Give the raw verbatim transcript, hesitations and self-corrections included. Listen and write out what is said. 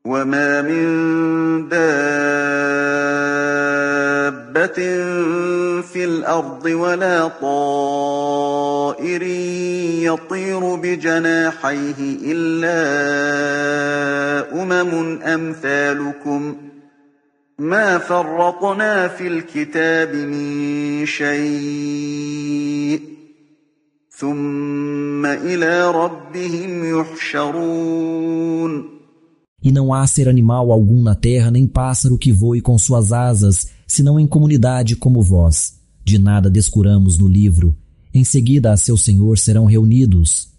وما من دابة في الأرض ولا طائر يطير بجناحيه إلا أمم أمثالكم ما فرطنا في الكتاب من شيء ثم إلى ربهم يحشرون. E não há ser animal algum na terra, nem pássaro que voe com suas asas, senão em comunidade como vós. De nada descuramos no livro. Em seguida a seu Senhor serão reunidos.